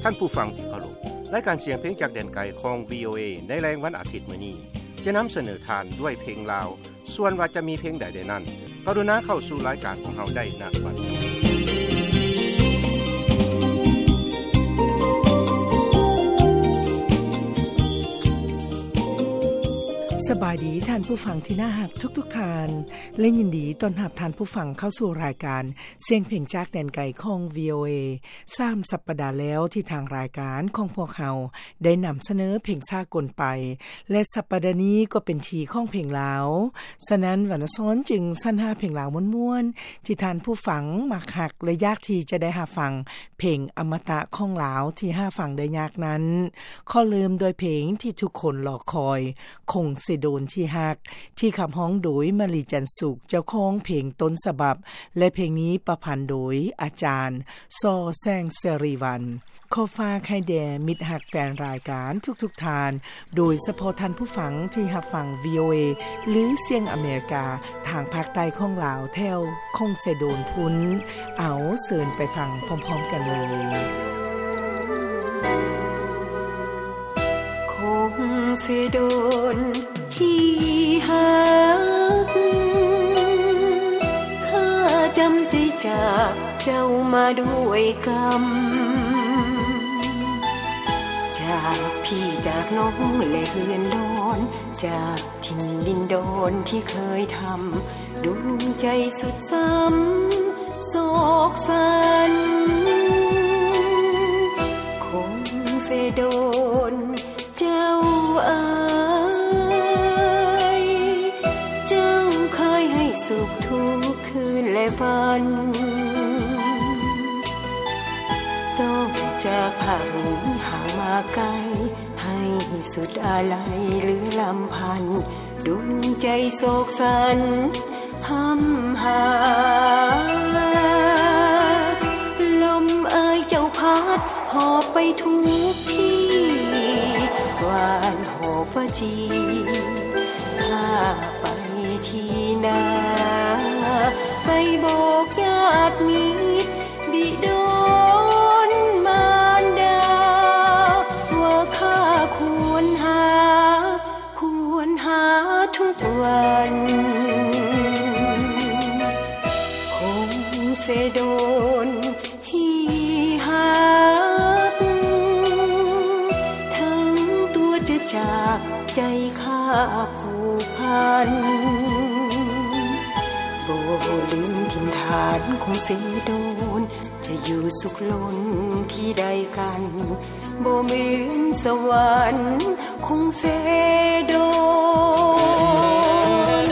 ท่านผู้ฟังที่เคารพรายการเสียงเพลงจากแดนไกลของ VOA ในแรงวันอาทิตย์มื้อนี้จะนำเสนอทานด้วยเพลงลาวส่วนว่าจะมีเพลงใดๆนั้นกรุณาเข้าสู่รายการของเฮาได้ณบัดนี้สบายดีท่านผู้ฟังที่น่ารักทุกๆท่านและยินดีต้อนรับท่านผู้ฟังเข้าสู่รายการเสียงเพลงจากแดนไกลของ VOA 3 สัปดาห์แล้วที่ทางรายการของพวกเราได้นำเสนอเพลงสากลไปและสัปดาห์นี้ก็เป็นทีของเพลงลาวฉะนั้นวรรณซ้อนจึงสรรหาเพลงลาวม่วนๆที่ท่านผู้ฟังมักฮักและอยากที่จะได้รับฟังเพลงอมตะของลาวที่หาฟังได้ยากนั้นขอเริ่มโดยเพลงที่ทุกคนรอคอยคงโดนที่ฮักที่ขับฮ้องโดยมลีจันสุขเจ้าของเพลงต้นฉบับและเพลงนี้ประพันธ์โดยอาจารย์ซอแซงเสรีวันขอฝากให้แด่มิตรฮักแฟนรายการทุกๆท่านโดยเฉพาะท่านผู้ฟังที่รับฟัง VOA หรือเสียงอเมริกาทางภาคใต้ของลาวแถวคงเสโดนพุ้นเอาเชิญไปฟังพร้อมๆกันเลยคงเสโดนที่ฮักข้าจำใจจากเจ้ามาด้วยกรรมจากพี่จากน้องและเฮือนดอนจากถิ่นดินดอนที่เคยทำดวงใจสุดซ้ำโศกสันคงเสโดนเจ้าสุขทุกคืนและวันต้องจากภาคนี้ห่างมาไกลให้สุดอาลัยเหลือลำพันดวงใจโศกสันห้ำหาลมเอ่ยเจ้าพัดหอบไปทุกที่หวานหอบฟ้าจีข้าไปที่นาไปบอกญาติมิตรบิดรมารดาว่าข้าควรหาทุกวันคงเสโดนที่ฮักทั้งตัวจะจากใจข้าผูกพันบ่ลืมถิ่นฐานคงเสโดนจะอยู่สุขล้นที่ใดกันบ่เหมือนสวรรค์คงเสโดน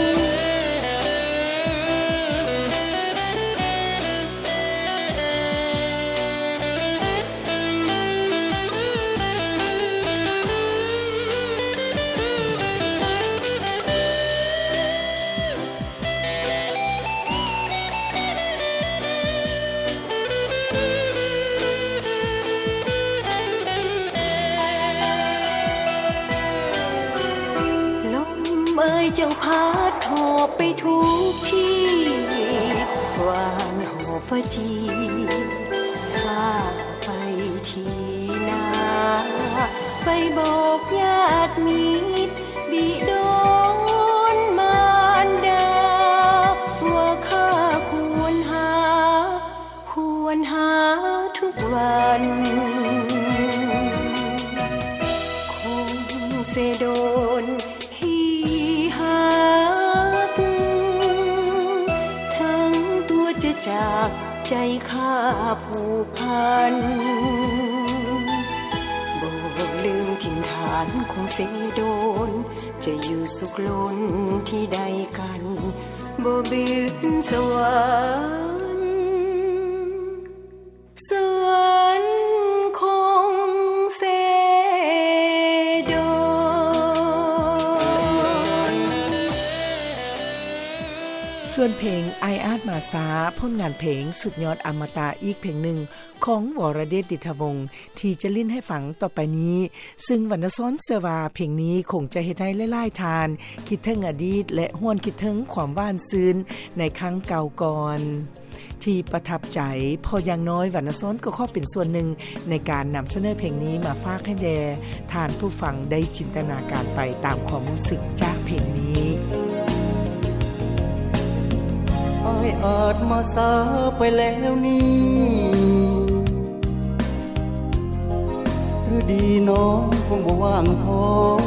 เจ้าพาดหอบไปทุกที่หวานหอบฟ้าจีข้าไปที่นาไปบอกญาติมิตรบิดรมารดาว่าข้าควรหาทุกวันคงเสโดนจากใจข้าผูกพันบ่ลืมถิ่นฐานคงเสโดนจะอยู่สุขล้นที่ใดกันบ่เบือนสวรรค์คงเสโดนส่วนเพลงไออาดมาซาผลงานเพลงสุดยอดอมตะอีกเพลงหนึ่งของวรเดชดิษฐวงศ์ที่จะลิ้นให้ฟังต่อไปนี้ซึ่งวรรณซ้อนเสวาเพลงนี้คงจะเฮ็ดให้หลายๆทานคิดถึงอดีตและห้วนคิดถึงความหวานซื่นในครั้งเก่าก่อนที่ประทับใจพออย่างน้อยวรรณซ้อนก็ขอเป็นส่วนหนึ่งในการนำเสนอเพลงนี้มาฝากให้แด่ท่านผู้ฟังได้จินตนาการไปตามความรู้สึกจากเพลงนี้อ้ายอาจมาสาไปแล้วนี่หรือดีน้องคงบ่ว่างพอ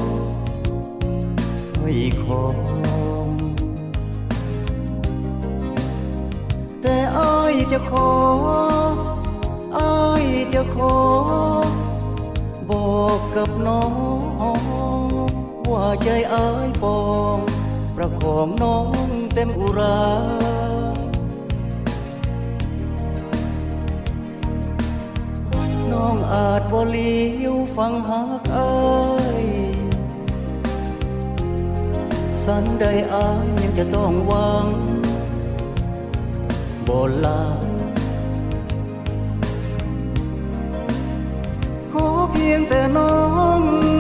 ให้ของแต่อ้ายจะขอบอกกับน้องว่าใจอ้ายปองประคองน้องเต็มอุราน้องอาจบ่เลี้ยวฟังหักอ้ายสันใดอ้ายยังจะต้องหวังบ่ลาขอเพียงแต่น้อง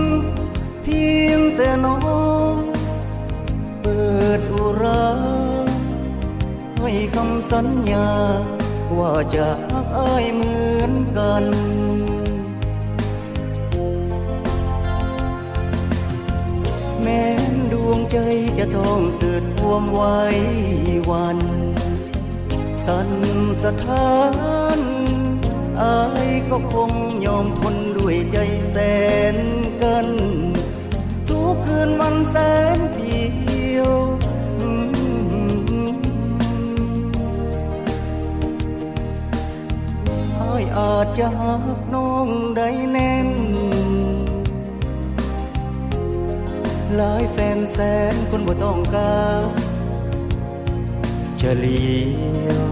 เปิดอุราให้คำสัญญาว่าจะรักอ้ายเหมือนกันแม้ดวงใจจะต้องเกิดความไว้วันสั่นสะท้านอ้ายก็คงยอมทนด้วยใจแสนกันทุกคืนวันแสนเพียวอ้ายอาจจะหักน้องได้แน่นหลายแฟนแสนคนบ่ต้องการเฉลียว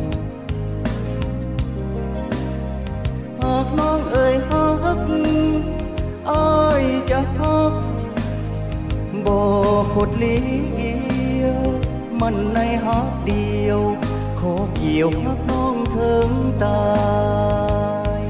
หากน้องเอ่ยหักอ้ายจะหักบ่คดเลี้ยวมันในหักเดียวขอเกี่ยวหักน้องถึงตาย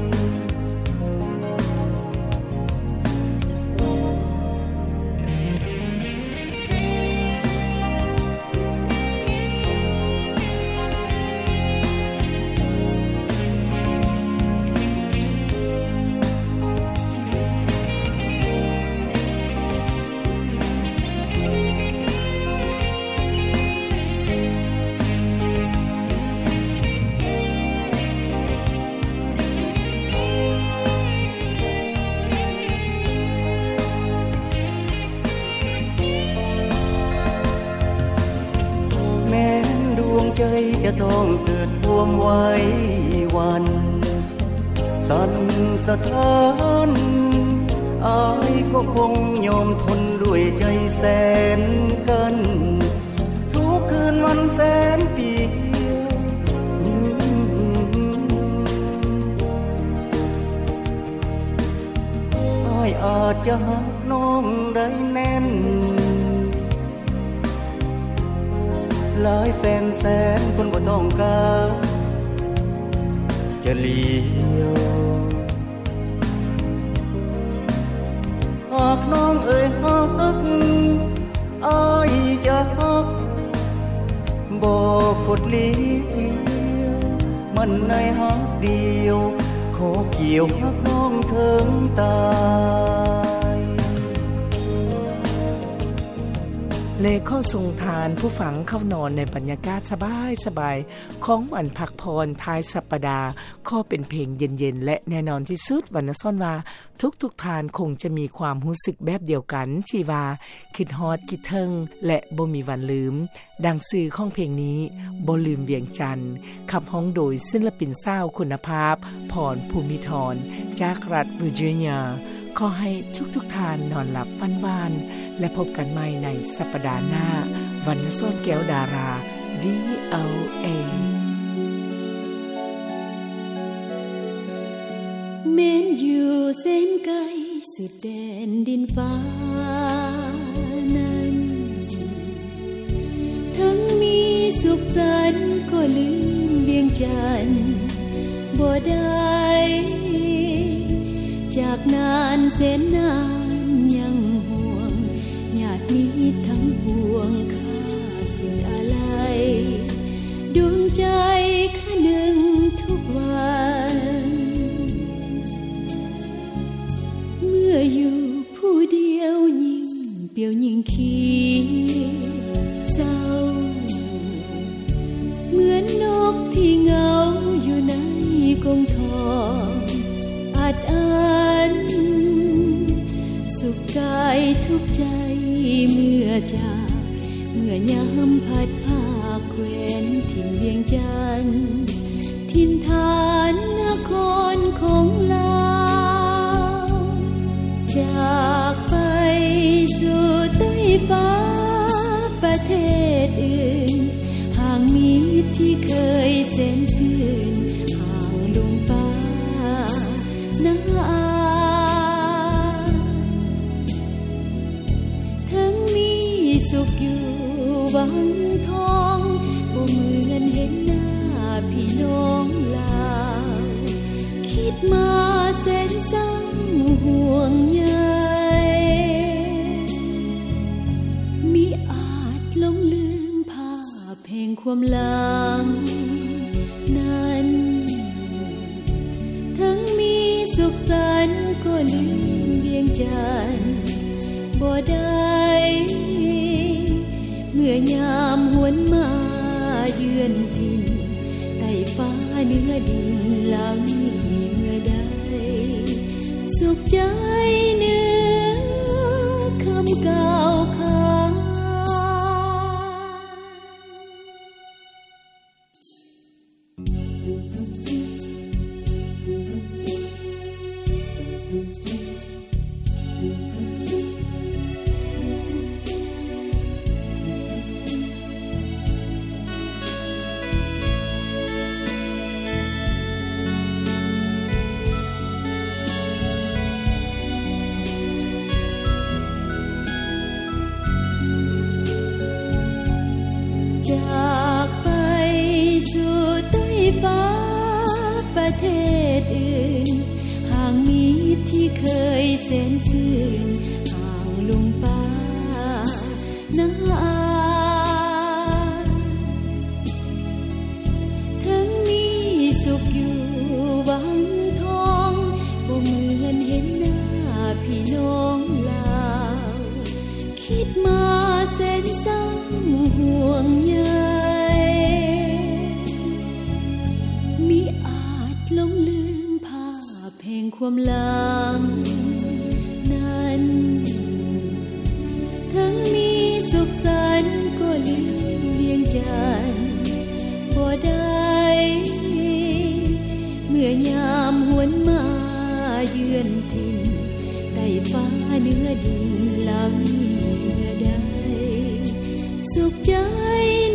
ใจจะต้องเกิดความไว้วันสั่นสะท้านอ้ายก็คงยอมทนด้วยใจแสนกันทุกคืนวันแสนปีอ้ายอาจจะหักน้องได้แน่นหลายแฟนแสนคนบ่ต้องการจะเลี้ยวหากน้องเอ่ยหักอ้ายจะหักบ่คดเลี้ยวมันในหักเดียวขอเกี่ยวหักน้องถึงตายเลข้อทรงทานผู้ฝังเข้านอนในบรรยากาศสบายๆของวันพักพรท้ายสัปดาห์ข้อเป็นเพลงเย็นๆและแน่นอนที่สุดวรรณซ่อนว่าทุกทานคงจะมีความรู้สึกแบบเดียวกันที่ว่าคิดฮอดคิดถึงและบ่มีวันลืมดังชื่อของเพลงนี้บ่ลืมเวียงจันทน์ขับร้องโดยศิลปินสาวคุณภาพพรภูมิธรจากรัฐเวอร์จิเนียขอให้ทุกทานนอนหลับฝันหวานและพบกันใหม่ในสัปดาห์หน้าวรรณซ่อนแก้วดารา VOA แม้นอยู่เส้นไกลสุดแดนดินฟ้านั้นทั้งมีสุขสันต์ก็ลืมเวียงจันทน์บ่ได้จากนานแสนนานยังห่วงญาติมิตรทั้งปวงข้าสิ้นอาลัยดวงใจเศร้าเหมือนนกที่เหงาอยู่ในกรงทองอาจอันสุขกายทุกใจเมื่อยามพัดพาแคว้นถิ่นเวียงจันทน์ถิ่นฐานนครของลาวจากไปสู่ใต้ฟ้าประเทศอื่นห่างมิตรที่เคยแสนซื่นห่างลุงป้าน้าอาทั้งมีสุขอยู่วังทองบ่เหมือนเห็นหน้าพี่น้องลาวคิดมาแสนเศร้าห่วงใยมิอาจลงลืมภาพแห่งความหลังนั้นทั้งมีสุขสันต์ก็ลืมเวียงจันทน์บ่ได้เมื่อยามหวนมาเยือนถิ่นใต้ฟ้าเหนือดินหลังนี้เมื่อใดสุขใจเหนือคำกล่าวขานจากไปสู่ใต้ฟ้าประเทศอื่นห่างมิตรที่เคยแสนซื่นห่างลุงป้าน้าอาทั้งมีสุขอยู่วังทองบ่เหมือนเห็นหน้าพี่น้องลาวคิดมาแสนเศร้าห่วงใยมิอาจลงลืมภาพแห่งความหลังนั้นทั้งมีสุขสันต์ก็ลืมเวียงจันทน์บ่ได้เมื่อยามหวนมาเยือนถิ่นใต้ฟ้าเหนือดินหลังนี้เมื่อใดสุขใจ